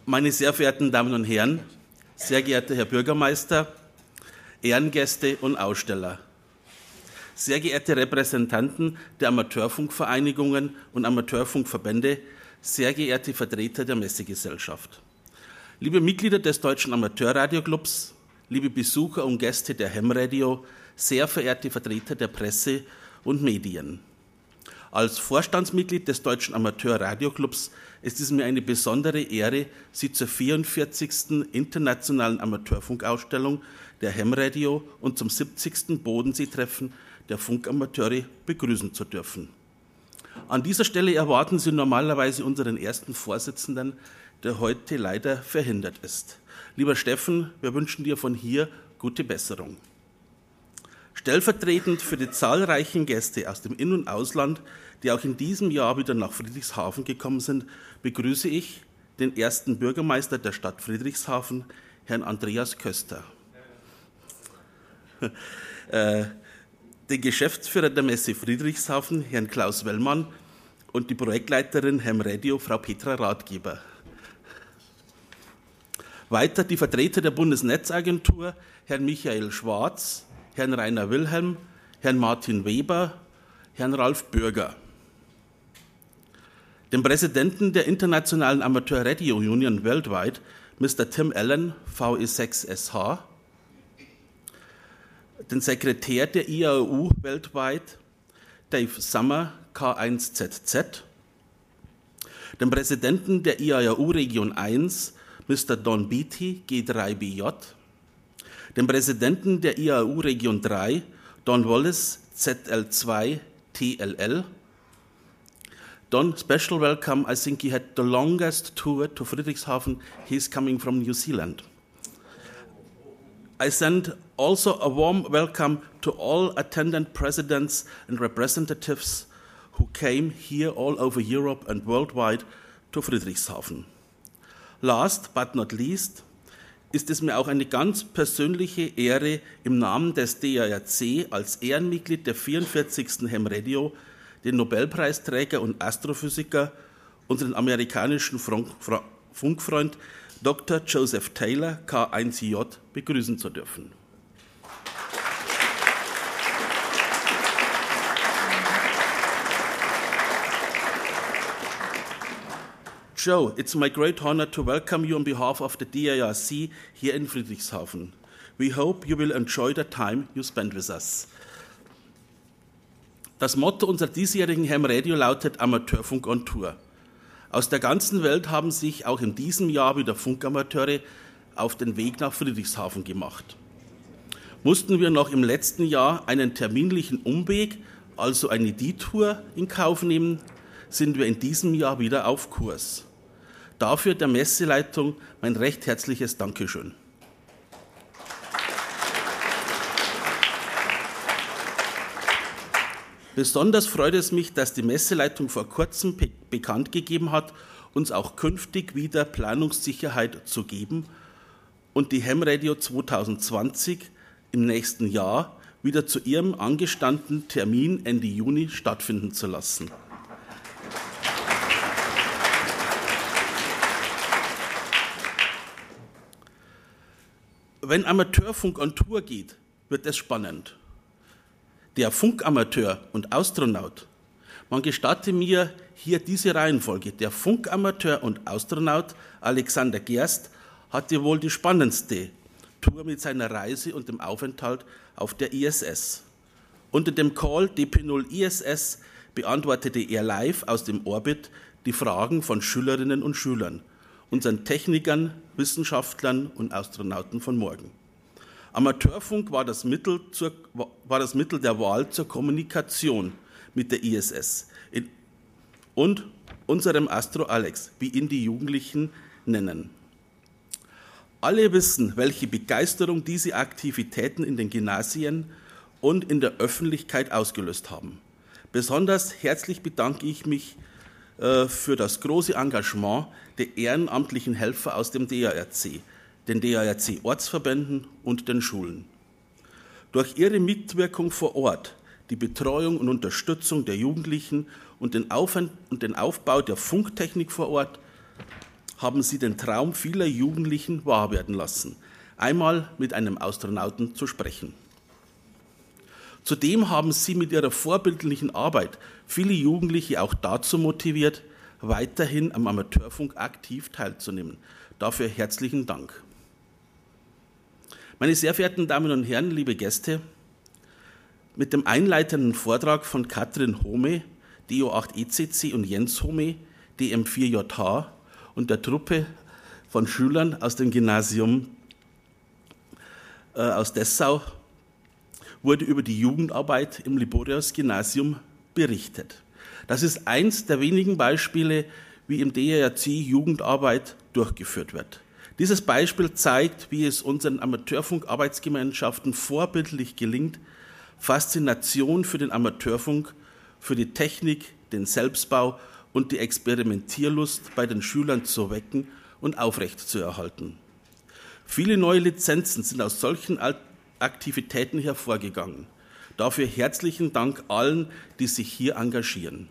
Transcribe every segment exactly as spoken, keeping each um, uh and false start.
Meine sehr verehrten Damen und Herren, sehr geehrter Herr Bürgermeister, Ehrengäste und Aussteller, sehr geehrte Repräsentanten der Amateurfunkvereinigungen und Amateurfunkverbände, sehr geehrte Vertreter der Messegesellschaft, liebe Mitglieder des Deutschen Amateurradioclubs, liebe Besucher und Gäste der Ham Radio, sehr verehrte Vertreter der Presse und Medien. Als Vorstandsmitglied des Deutschen Amateurradioclubs ist es mir eine besondere Ehre, Sie zur vierundvierzigsten Internationalen Amateurfunkausstellung der Ham Radio und zum siebzigsten Bodensee-Treffen der Funkamateure begrüßen zu dürfen. An dieser Stelle erwarten Sie normalerweise unseren ersten Vorsitzenden, der heute leider verhindert ist. Lieber Steffen, wir wünschen dir von hier gute Besserung. Stellvertretend für die zahlreichen Gäste aus dem In- und Ausland, die auch in diesem Jahr wieder nach Friedrichshafen gekommen sind, begrüße ich den ersten Bürgermeister der Stadt Friedrichshafen, Herrn Andreas Köster, äh, den Geschäftsführer der Messe Friedrichshafen, Herrn Klaus Wellmann, und die Projektleiterin Ham Radio, Frau Petra Ratgeber. Weiter die Vertreter der Bundesnetzagentur, Herrn Michael Schwarz, Herrn Rainer Wilhelm, Herrn Martin Weber, Herrn Ralf Bürger. Den Präsidenten der Internationalen Amateur Radio Union weltweit, Mister Tim Allen, V E sechs S H, den Sekretär der I A U weltweit, Dave Summer, K eins Z Z, den Präsidenten der I A U Region eins, Mister Don Beatty, G drei B J, den Präsidenten der I A U Region drei, Don Wallace, Z L zwei T L L. Don, special welcome. I think he had the longest tour to Friedrichshafen. He's coming from New Zealand. I send also a warm welcome to all attendant presidents and representatives who came here all over Europe and worldwide to Friedrichshafen. Last but not least ist es mir auch eine ganz persönliche Ehre, im Namen des D A R C als Ehrenmitglied der vierundvierzigsten Ham Radio den Nobelpreisträger und Astrophysiker, unseren amerikanischen Funkfreund Doktor Joseph Taylor, K eins J, begrüßen zu dürfen. Joe, it's my great honor to welcome you on behalf of the D A R C here in Friedrichshafen. We hope you will enjoy the time you spend with us. Das Motto unserer diesjährigen Ham Radio lautet Amateurfunk on Tour. Aus der ganzen Welt haben sich auch in diesem Jahr wieder Funkamateure auf den Weg nach Friedrichshafen gemacht. Mussten wir noch im letzten Jahr einen terminlichen Umweg, also eine Detour, in Kauf nehmen, sind wir in diesem Jahr wieder auf Kurs. Dafür der Messeleitung mein recht herzliches Dankeschön. Besonders freut es mich, dass die Messeleitung vor kurzem be- bekannt gegeben hat, uns auch künftig wieder Planungssicherheit zu geben und die Ham Radio zwanzig zwanzig im nächsten Jahr wieder zu ihrem angestammten Termin Ende Juni stattfinden zu lassen. Wenn Amateurfunk on Tour geht, wird es spannend. Der Funkamateur und Astronaut. Man gestatte mir hier diese Reihenfolge. Der Funkamateur und Astronaut Alexander Gerst hatte wohl die spannendste Tour mit seiner Reise und dem Aufenthalt auf der I S S. Unter dem Call D P null I S S beantwortete er live aus dem Orbit die Fragen von Schülerinnen und Schülern, unseren Technikern, Wissenschaftlern und Astronauten von morgen. Amateurfunk war das Mittel, zur, war das Mittel der Wahl zur Kommunikation mit der I S S und unserem Astro Alex, wie ihn die Jugendlichen nennen. Alle wissen, welche Begeisterung diese Aktivitäten in den Gymnasien und in der Öffentlichkeit ausgelöst haben. Besonders herzlich bedanke ich mich äh, für das große Engagement der ehrenamtlichen Helfer aus dem D A R C, den D A R C-Ortsverbänden und den Schulen. Durch ihre Mitwirkung vor Ort, die Betreuung und Unterstützung der Jugendlichen und den, Auf- und den Aufbau der Funktechnik vor Ort haben sie den Traum vieler Jugendlichen wahr werden lassen, einmal mit einem Astronauten zu sprechen. Zudem haben sie mit ihrer vorbildlichen Arbeit viele Jugendliche auch dazu motiviert, weiterhin am Amateurfunk aktiv teilzunehmen. Dafür herzlichen Dank. Meine sehr verehrten Damen und Herren, liebe Gäste, mit dem einleitenden Vortrag von Katrin Home, D O acht E C C und Jens Home, D M vier J H und der Truppe von Schülern aus dem Gymnasium äh, aus Dessau wurde über die Jugendarbeit im Liborius-Gymnasium berichtet. Das ist eins der wenigen Beispiele, wie im D R C Jugendarbeit durchgeführt wird. Dieses Beispiel zeigt, wie es unseren Amateurfunk-Arbeitsgemeinschaften vorbildlich gelingt, Faszination für den Amateurfunk, für die Technik, den Selbstbau und die Experimentierlust bei den Schülern zu wecken und aufrechtzuerhalten. Viele neue Lizenzen sind aus solchen Aktivitäten hervorgegangen. Dafür herzlichen Dank allen, die sich hier engagieren.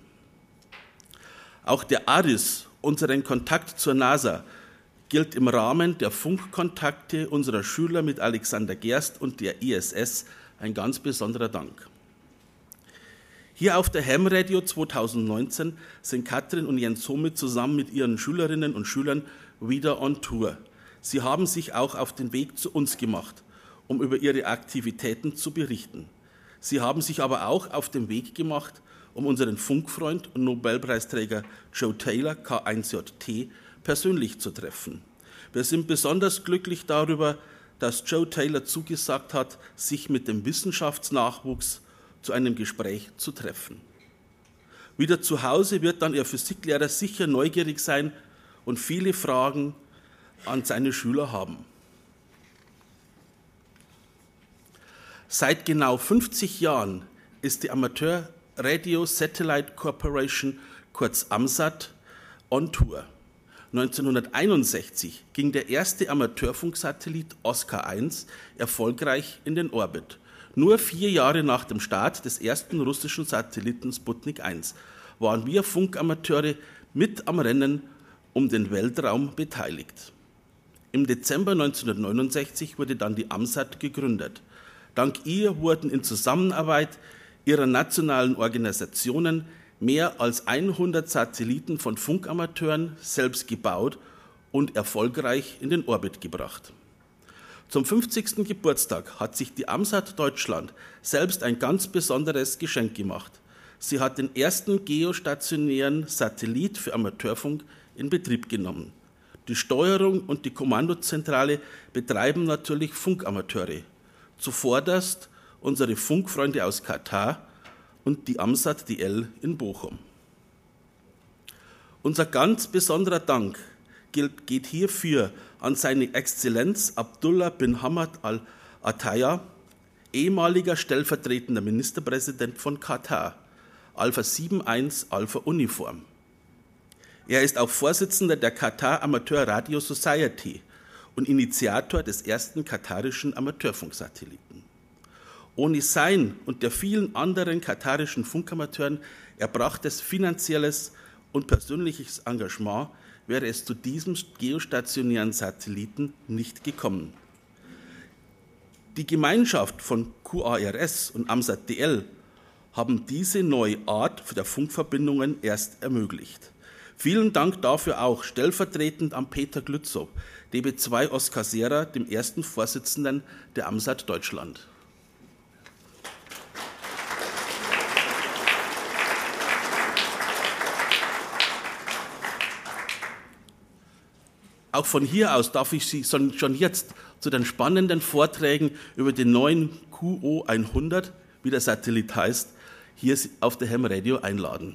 Auch der A R I S, unseren Kontakt zur NASA, gilt im Rahmen der Funkkontakte unserer Schüler mit Alexander Gerst und der I S S ein ganz besonderer Dank. Hier auf der Ham Radio zweitausendneunzehn sind Katrin und Jens Home zusammen mit ihren Schülerinnen und Schülern wieder on Tour. Sie haben sich auch auf den Weg zu uns gemacht, um über ihre Aktivitäten zu berichten. Sie haben sich aber auch auf den Weg gemacht, um unseren Funkfreund und Nobelpreisträger Joe Taylor, K eins J T, persönlich zu treffen. Wir sind besonders glücklich darüber, dass Joe Taylor zugesagt hat, sich mit dem Wissenschaftsnachwuchs zu einem Gespräch zu treffen. Wieder zu Hause wird dann Ihr Physiklehrer sicher neugierig sein und viele Fragen an seine Schüler haben. Seit genau fünfzig Jahren ist die Amateur Radio Satellite Corporation, kurz AMSAT, on Tour. neunzehnhunderteinundsechzig ging der erste Amateurfunksatellit Oscar eins erfolgreich in den Orbit. Nur vier Jahre nach dem Start des ersten russischen Satelliten Sputnik eins waren wir Funkamateure mit am Rennen um den Weltraum beteiligt. Im Dezember neunzehnhundertneunundsechzig wurde dann die AMSAT gegründet. Dank ihr wurden in Zusammenarbeit ihrer nationalen Organisationen mehr als hundert Satelliten von Funkamateuren selbst gebaut und erfolgreich in den Orbit gebracht. Zum fünfzigsten Geburtstag hat sich die AMSAT Deutschland selbst ein ganz besonderes Geschenk gemacht. Sie hat den ersten geostationären Satellit für Amateurfunk in Betrieb genommen. Die Steuerung und die Kommandozentrale betreiben natürlich Funkamateure. Zuvorderst unsere Funkfreunde aus Katar und die AMSAT D L in Bochum. Unser ganz besonderer Dank gilt, geht hierfür an seine Exzellenz Abdullah bin Hamad al-Attaya, ehemaliger stellvertretender Ministerpräsident von Katar, Alpha sieben eins Alpha Uniform. Er ist auch Vorsitzender der Katar Amateur Radio Society und Initiator des ersten katarischen Amateurfunksatelliten. Ohne sein und der vielen anderen katarischen Funkamateuren erbrachtes finanzielles und persönliches Engagement wäre es zu diesem geostationären Satelliten nicht gekommen. Die Gemeinschaft von Q A R S und AMSAT D L haben diese neue Art der Funkverbindungen erst ermöglicht. Vielen Dank dafür auch stellvertretend an Peter Glützow, D B zwei Oskar Sierra, dem ersten Vorsitzenden der AMSAT Deutschland. Auch von hier aus darf ich Sie schon jetzt zu den spannenden Vorträgen über den neuen Q O hundert, wie der Satellit heißt, hier auf der Ham Radio einladen.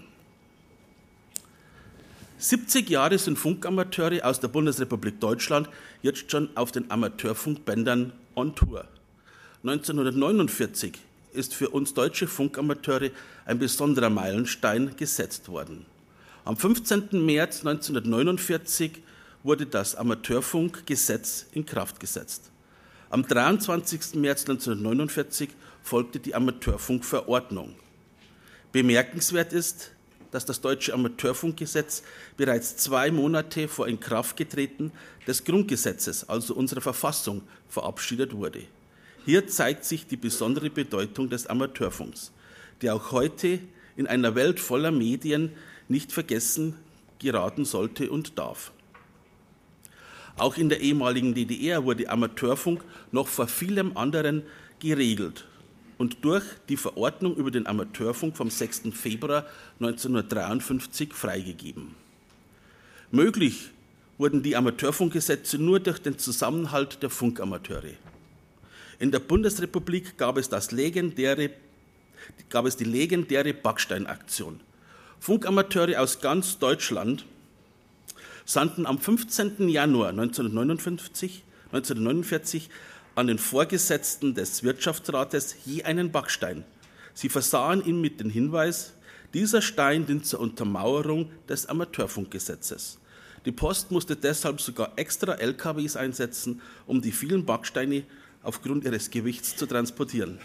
siebzig Jahre sind Funkamateure aus der Bundesrepublik Deutschland jetzt schon auf den Amateurfunkbändern on Tour. neunzehnhundertneunundvierzig ist für uns deutsche Funkamateure ein besonderer Meilenstein gesetzt worden. Am fünfzehnten März neunzehnhundertneunundvierzig wurde das Amateurfunkgesetz in Kraft gesetzt. Am dreiundzwanzigsten März neunzehnhundertneunundvierzig folgte die Amateurfunkverordnung. Bemerkenswert ist, dass das deutsche Amateurfunkgesetz bereits zwei Monate vor Inkrafttreten des Grundgesetzes, also unserer Verfassung, verabschiedet wurde. Hier zeigt sich die besondere Bedeutung des Amateurfunks, der auch heute in einer Welt voller Medien nicht vergessen geraten sollte und darf. Auch in der ehemaligen D D R wurde Amateurfunk noch vor vielem anderen geregelt und durch die Verordnung über den Amateurfunk vom sechsten Februar neunzehnhundertdreiundfünfzig freigegeben. Möglich wurden die Amateurfunkgesetze nur durch den Zusammenhalt der Funkamateure. In der Bundesrepublik gab es, das legendäre, gab es die legendäre Backsteinaktion. Funkamateure aus ganz Deutschland sandten am fünfzehnten Januar neunzehnhundertneunundfünfzig, neunzehnhundertneunundvierzig an den Vorgesetzten des Wirtschaftsrates je einen Backstein. Sie versahen ihn mit dem Hinweis, dieser Stein dient zur Untermauerung des Amateurfunkgesetzes. Die Post musste deshalb sogar extra L K Ws einsetzen, um die vielen Backsteine aufgrund ihres Gewichts zu transportieren.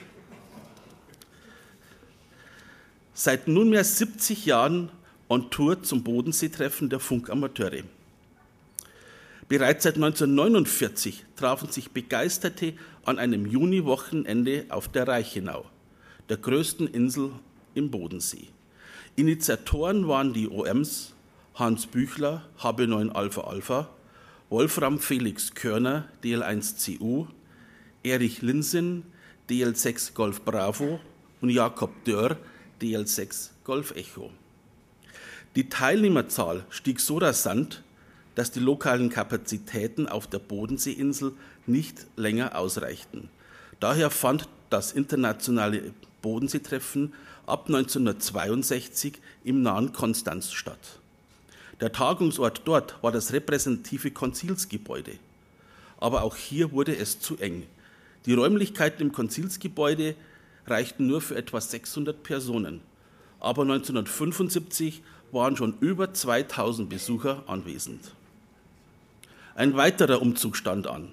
Seit nunmehr siebzig Jahren on Tour zum Bodenseetreffen der Funkamateure. Bereits seit neunzehnhundertneunundvierzig trafen sich Begeisterte an einem Juniwochenende auf der Reichenau, der größten Insel im Bodensee. Initiatoren waren die O Ms Hans Büchler, H B neun Alpha Alpha, Wolfram Felix Körner, D L eins C U, Erich Linsen, D L sechs Golf Bravo und Jakob Dörr, D L sechs Golf Echo. Die Teilnehmerzahl stieg so rasant, dass die lokalen Kapazitäten auf der Bodenseeinsel nicht länger ausreichten. Daher fand das internationale Bodenseetreffen ab neunzehnhundertzweiundsechzig im nahen Konstanz statt. Der Tagungsort dort war das repräsentative Konzilsgebäude. Aber auch hier wurde es zu eng. Die Räumlichkeiten im Konzilsgebäude reichten nur für etwa sechshundert Personen. Aber neunzehnhundertfünfundsiebzig waren schon über zweitausend Besucher anwesend. Ein weiterer Umzug stand an.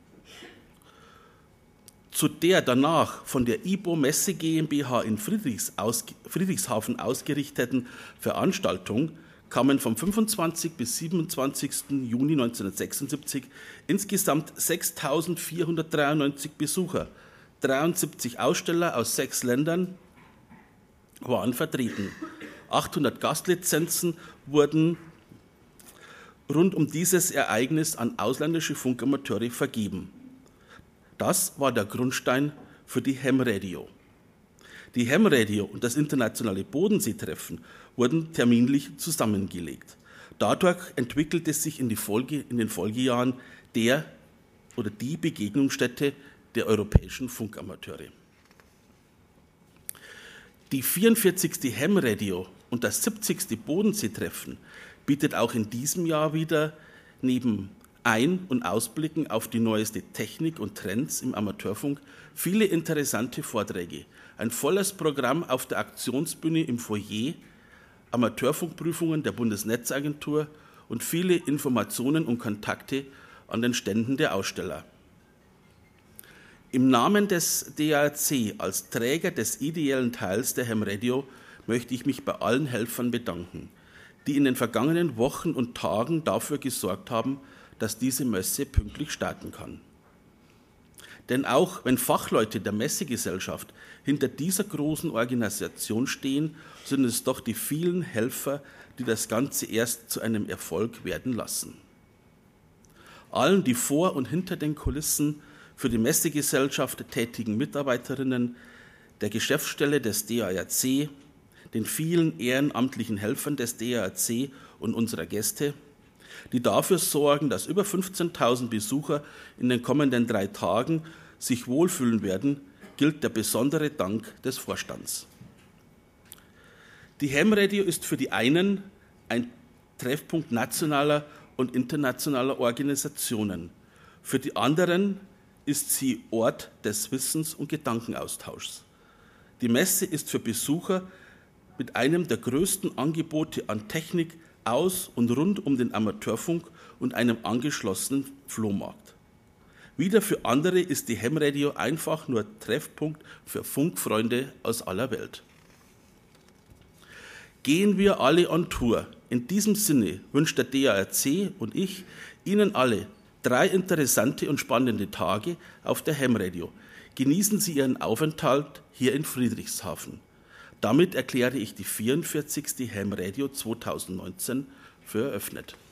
Zu der danach von der I B O Messe GmbH in Friedrichs aus, Friedrichshafen ausgerichteten Veranstaltung kamen vom fünfundzwanzigsten bis siebenundzwanzigsten Juni neunzehnhundertsechsundsiebzig insgesamt sechstausendvierhundertdreiundneunzig Besucher. dreiundsiebzig Aussteller aus sechs Ländern waren vertreten. achthundert Gastlizenzen wurden rund um dieses Ereignis an ausländische Funkamateure vergeben. Das war der Grundstein für die Ham Radio. Die Ham Radio und das internationale Bodenseetreffen wurden terminlich zusammengelegt. Dadurch entwickelte sich in, die Folge, in den Folgejahren der oder die Begegnungsstätte der europäischen Funkamateure. Die vierundvierzigste Ham Radio und das siebzigste Bodenseetreffen bietet auch in diesem Jahr wieder neben Ein- und Ausblicken auf die neueste Technik und Trends im Amateurfunk viele interessante Vorträge. Ein volles Programm auf der Aktionsbühne im Foyer, Amateurfunkprüfungen der Bundesnetzagentur und viele Informationen und Kontakte an den Ständen der Aussteller. Im Namen des D A R C als Träger des ideellen Teils der Ham Radio möchte ich mich bei allen Helfern bedanken, die in den vergangenen Wochen und Tagen dafür gesorgt haben, dass diese Messe pünktlich starten kann. Denn auch wenn Fachleute der Messegesellschaft hinter dieser großen Organisation stehen, sind es doch die vielen Helfer, die das Ganze erst zu einem Erfolg werden lassen. Allen, die vor und hinter den Kulissen für die Messegesellschaft tätigen Mitarbeiterinnen der Geschäftsstelle des D A R C, den vielen ehrenamtlichen Helfern des D A R C und unserer Gäste, die dafür sorgen, dass über fünfzehntausend Besucher in den kommenden drei Tagen sich wohlfühlen werden, gilt der besondere Dank des Vorstands. Die Ham Radio ist für die einen ein Treffpunkt nationaler und internationaler Organisationen. Für die anderen ist sie Ort des Wissens- und Gedankenaustauschs. Die Messe ist für Besucher mit einem der größten Angebote an Technik aus und rund um den Amateurfunk und einem angeschlossenen Flohmarkt. Wieder für andere ist die Ham Radio einfach nur Treffpunkt für Funkfreunde aus aller Welt. gehen wir alle on Tour. In diesem Sinne wünscht der D A R C und ich Ihnen alle drei interessante und spannende Tage auf der Ham Radio. Genießen Sie Ihren Aufenthalt hier in Friedrichshafen. Damit erkläre ich die vierundvierzigste Ham Radio zweitausendneunzehn für eröffnet.